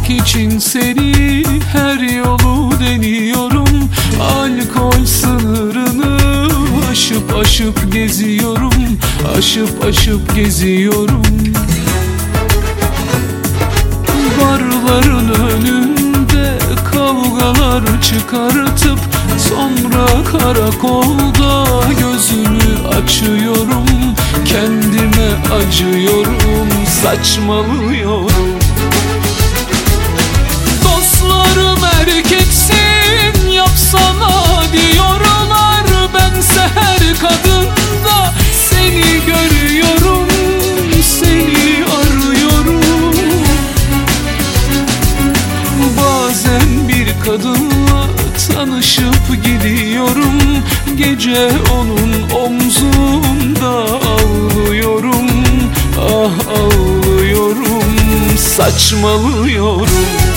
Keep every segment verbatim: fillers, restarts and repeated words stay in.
bulmak için seni her yolu deniyorum. Alkol sınırını aşıp aşıp geziyorum, aşıp aşıp geziyorum. Barların önünde kavgalar çıkartıp sonra karakolda gözümü açıyorum. Kendime acıyorum, saçmalıyorum. Dostlarım erkeksin yapsana diyorlar. Bense her kadında seni görüyorum, seni arıyorum. Bazen bir kadınla tanışıp gidiyorum. Gece onun omzunda ağlıyorum, ah ağlıyorum, saçmalıyorum.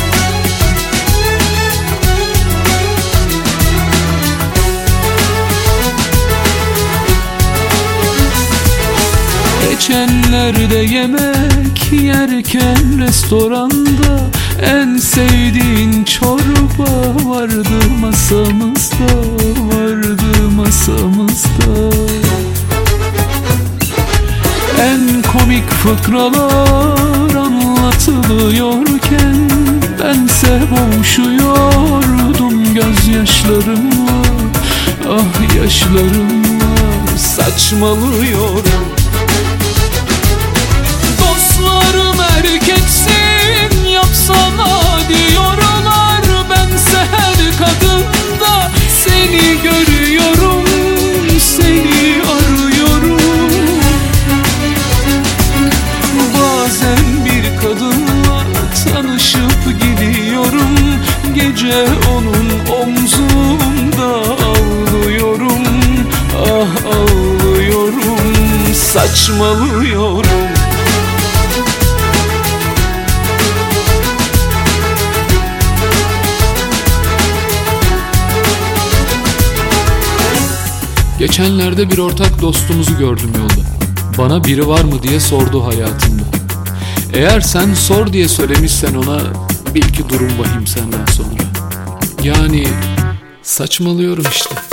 Geçenlerde yemek yerken restoranda en sevdiğin çorba vardı masamızda, vardı masamızda. En komik fıkralar anlatılıyorken bense boğuşuyordum gözyaşlarımla, ah yaşlarımla, saçmalıyorum. Dostlarım erkeksin yapsana diyorlar. Bense her kadında seni görüyorum, seni arıyorum. Bazen bir kadınla tanışıp gidiyorum. Gece onun omzunda ağlıyorum, ah ağlıyorum, saçmalıyorum. Geçenlerde bir ortak dostumuzu gördüm yolda. Bana biri var mı diye sordu hayatında. Eğer sen sor diye söylemişsen ona, bil ki durum vahim senden sonra. Yani saçmalıyorum işte.